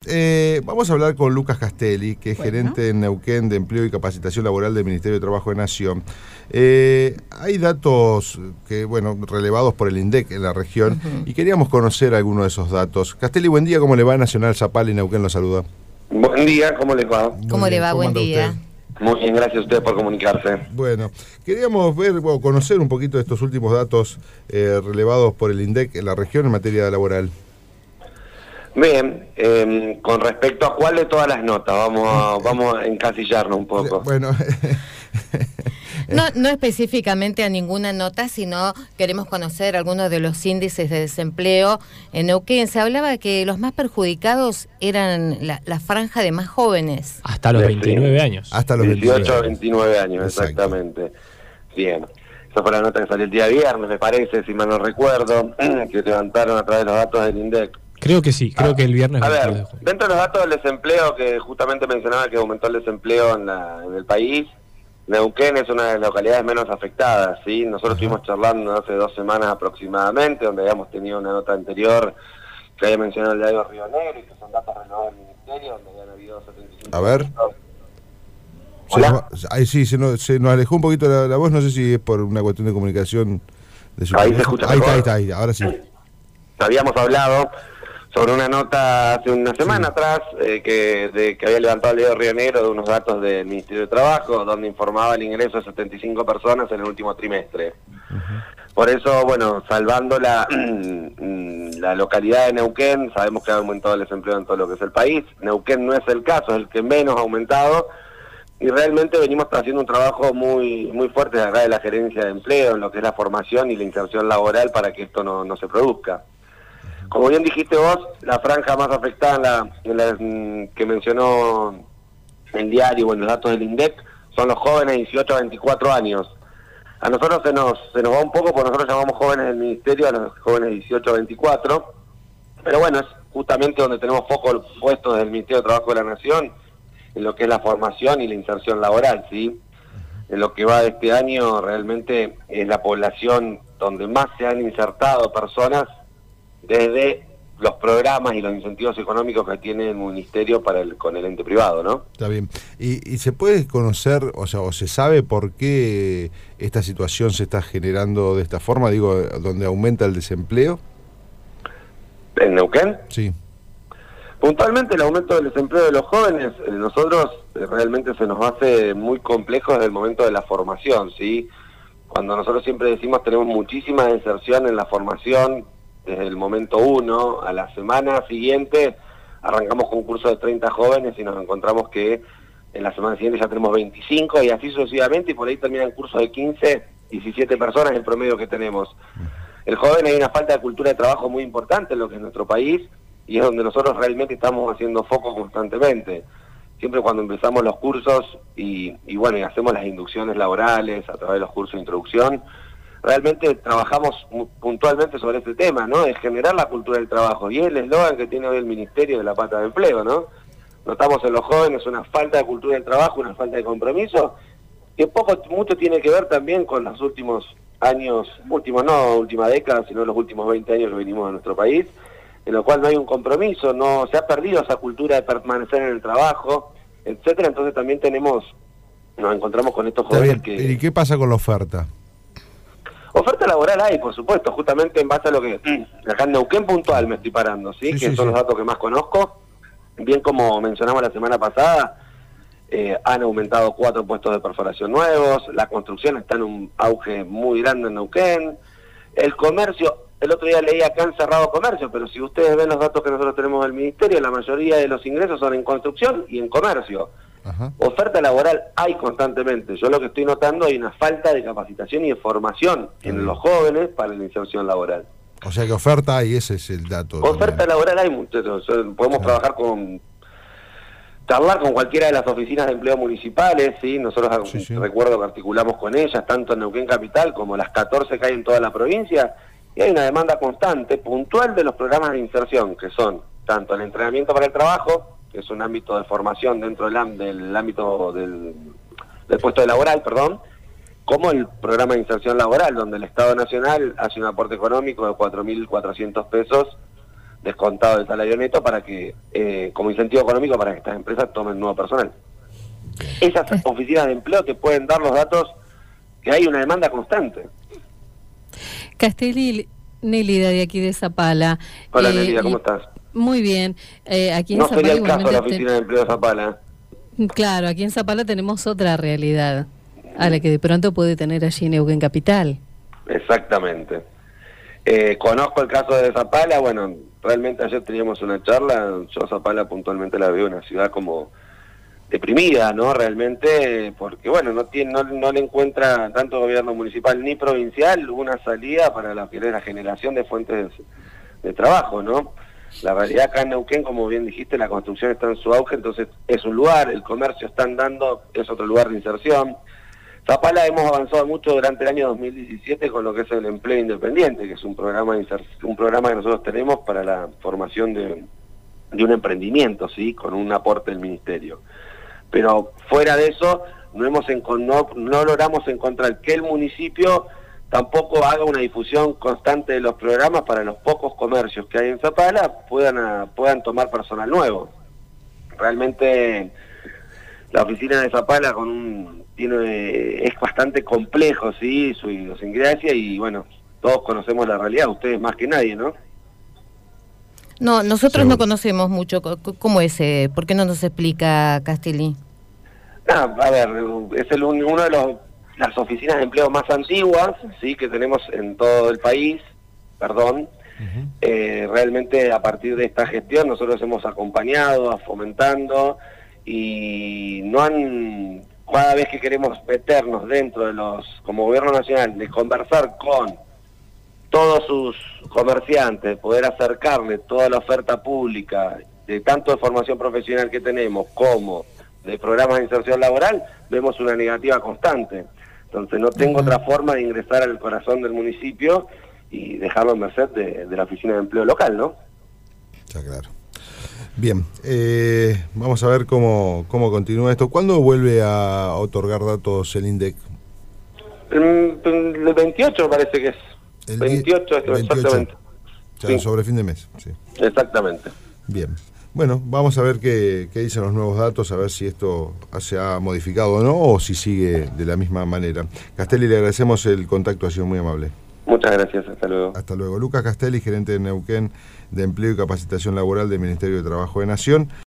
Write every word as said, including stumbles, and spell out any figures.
eh, vamos a hablar con Lucas Castelli, que es bueno. gerente en Neuquén de Empleo y Capacitación Laboral del Ministerio de Trabajo de Nación. Eh, hay datos que, bueno, relevados por el INDEC en la región, uh-huh. y queríamos conocer algunos de esos datos. Castelli, buen día, ¿cómo le va? Nacional Zapal y Neuquén lo saluda. Buen día, ¿cómo les va? Muy ¿Cómo bien. le va? ¿Cómo buen día. Usted? Muy bien, gracias a ustedes por comunicarse. Bueno, queríamos ver o bueno, conocer un poquito de estos últimos datos eh, relevados por el INDEC en la región en materia laboral. Bien, eh, con respecto a cuál de todas las notas, vamos a, vamos a encasillarnos un poco. Bueno, no, no específicamente a ninguna nota, sino queremos conocer algunos de los índices de desempleo en Neuquén. Se hablaba que los más perjudicados eran la, la franja de más jóvenes. Hasta los veintinueve años. Hasta los dieciocho a veintinueve años, Exacto. Exactamente. Bien. Esa fue la nota que salió el día viernes, me parece, si mal no recuerdo, que levantaron a través de los datos del INDEC. Creo que sí, creo a, que el viernes... A ver, dentro de los datos del desempleo, que justamente mencionaba que aumentó el desempleo en, la, en el país, Neuquén es una de las localidades menos afectadas, ¿sí? Nosotros Ajá. estuvimos charlando hace dos semanas aproximadamente, donde habíamos tenido una nota anterior que había mencionado el diario Río Negro, y que son datos renovados del Ministerio, donde habían habido setenta y cinco... A ver... ¿Hola? Se, ahí sí, se nos, se nos alejó un poquito la, la voz, no sé si es por una cuestión de comunicación. De su ahí se escucha ahí mejor. está, ahí está, ahí, ahora sí. Habíamos hablado sobre una nota hace una semana sí. atrás eh, que, de, que había levantado el diario Río Negro de unos datos del Ministerio de Trabajo, donde informaba el ingreso de setenta y cinco personas en el último trimestre. Uh-huh. Por eso, bueno, salvando la, la localidad de Neuquén, sabemos que ha aumentado el desempleo en todo lo que es el país. Neuquén no es el caso, es el que menos ha aumentado. Y realmente venimos haciendo un trabajo muy muy fuerte de acá de la gerencia de empleo, en lo que es la formación y la inserción laboral para que esto no, no se produzca. Como bien dijiste vos, la franja más afectada en la, en la, que mencionó el diario o en los datos del INDEC son los jóvenes de dieciocho a veinticuatro años. A nosotros se nos se nos va un poco, porque nosotros llamamos jóvenes del Ministerio a los jóvenes de dieciocho a veinticuatro, pero bueno, es justamente donde tenemos foco puestos del Ministerio de Trabajo de la Nación, en lo que es la formación y la inserción laboral, ¿sí? En lo que va de este año realmente es la población donde más se han insertado personas desde los programas y los incentivos económicos que tiene el Ministerio para el, con el ente privado, ¿no? Está bien. ¿Y, y se puede conocer, o sea, o se sabe por qué esta situación se está generando de esta forma, digo, donde aumenta el desempleo? ¿En Neuquén? Sí. Puntualmente el aumento del desempleo de los jóvenes, eh, nosotros eh, realmente se nos hace muy complejo desde el momento de la formación, ¿sí? Cuando nosotros siempre decimos tenemos muchísima deserción en la formación, desde el momento uno, a la semana siguiente arrancamos con un curso de treinta jóvenes y nos encontramos que en la semana siguiente ya tenemos veinticinco y así sucesivamente, y por ahí terminan cursos de quince, diecisiete personas el promedio que tenemos. El joven hay una falta de cultura de trabajo muy importante en lo que es nuestro país, y es donde nosotros realmente estamos haciendo foco constantemente. Siempre cuando empezamos los cursos y, y bueno, y hacemos las inducciones laborales a través de los cursos de introducción, realmente trabajamos puntualmente sobre este tema, ¿no? Es generar la cultura del trabajo, y es el eslogan que tiene hoy el Ministerio de la Pata de Empleo, ¿no? Notamos en los jóvenes una falta de cultura del trabajo, una falta de compromiso, que poco, mucho tiene que ver también con los últimos años, últimos no, última década, sino los últimos veinte años que venimos a nuestro país, en lo cual no hay un compromiso, no se ha perdido esa cultura de permanecer en el trabajo, etcétera. Entonces también tenemos, nos encontramos con estos jóvenes que... ¿Y qué pasa con la oferta? Oferta laboral hay, por supuesto, justamente en base a lo que... Acá en Neuquén puntual me estoy parando, ¿sí? sí que sí, son sí. los datos que más conozco. Bien como mencionamos la semana pasada, eh, han aumentado cuatro puestos de perforación nuevos, la construcción está en un auge muy grande en Neuquén, el comercio... El otro día leía que han cerrado comercio, pero si ustedes ven los datos que nosotros tenemos del Ministerio, la mayoría de los ingresos son en construcción y en comercio. Ajá. Oferta laboral hay constantemente. Yo lo que estoy notando hay una falta de capacitación y de formación en Ajá. los jóvenes para la inserción laboral. O sea que oferta hay, ese es el dato. Oferta también. laboral hay, muchachos. Podemos Ajá. trabajar con... charlar con cualquiera de las oficinas de empleo municipales, ¿sí? Nosotros sí, sí. recuerdo que articulamos con ellas, tanto en Neuquén Capital como las catorce que hay en toda la provincia. Y hay una demanda constante, puntual de los programas de inserción, que son tanto el entrenamiento para el trabajo, que es un ámbito de formación dentro del, del ámbito del, del puesto de laboral, perdón, como el programa de inserción laboral, donde el Estado Nacional hace un aporte económico de cuatro mil cuatrocientos pesos descontado del salario neto para que, eh, como incentivo económico para que estas empresas tomen nuevo personal. Esas oficinas de empleo te pueden dar los datos que hay una demanda constante. Castelli, Nélida de aquí de Zapala. Hola, eh, Nélida, ¿cómo estás? Muy bien. Eh, aquí en no Zapala sería el caso de la te... oficina de empleo de Zapala. Claro, aquí en Zapala tenemos otra realidad a la que de pronto puede tener allí en Neuquén Capital. Exactamente. Eh, conozco el caso de Zapala, bueno, realmente ayer teníamos una charla, yo Zapala puntualmente la veo una ciudad como deprimida, ¿no? Realmente, porque bueno, no tiene, no, no le encuentra tanto gobierno municipal ni provincial una salida para lo que es la generación de fuentes de, de trabajo, ¿no? La realidad acá en Neuquén, como bien dijiste, la construcción está en su auge, entonces es un lugar, el comercio está andando, es otro lugar de inserción. Zapala hemos avanzado mucho durante el año dos mil diecisiete con lo que es el empleo independiente, que es un programa de un programa que nosotros tenemos para la formación de, de un emprendimiento, ¿sí? Con un aporte del ministerio. Pero fuera de eso, no, hemos no, no logramos encontrar que el municipio tampoco haga una difusión constante de los programas para los pocos comercios que hay en Zapala puedan, a, puedan tomar personal nuevo. Realmente la oficina de Zapala con un, tiene, es bastante complejo, ¿sí? Su idiosincrasia y bueno, todos conocemos la realidad, ustedes más que nadie, ¿no? No, nosotros sí. no conocemos mucho. ¿Cómo es? Eh? ¿Por qué no nos explica Castelli? Ah, a ver, es el, uno de los, las oficinas de empleo más antiguas, sí, que tenemos en todo el país, perdón. Uh-huh. eh, realmente a partir de esta gestión nosotros hemos acompañado, fomentando y no han, cada vez que queremos meternos dentro de los, como gobierno nacional, de conversar con todos sus comerciantes, poder acercarle toda la oferta pública, de tanto de formación profesional que tenemos como de programas de inserción laboral, vemos una negativa constante. Entonces no tengo uh-huh. otra forma de ingresar al corazón del municipio y dejarlo en merced de, de la oficina de empleo local, ¿no? Ya, claro. Bien, eh, vamos a ver cómo, cómo continúa esto. ¿Cuándo vuelve a otorgar datos el INDEC? El, el veintiocho parece que es. El veintiocho, esto, veintiocho. Exactamente. Ya, sí. Sobre fin de mes. Sí. Exactamente. Bien. Bueno, vamos a ver qué, qué dicen los nuevos datos, a ver si esto se ha modificado o no, o si sigue de la misma manera. Castelli, le agradecemos el contacto, ha sido muy amable. Muchas gracias, hasta luego. Hasta luego. Lucas Castelli, gerente de Neuquén de Empleo y Capacitación Laboral del Ministerio de Trabajo de Nación.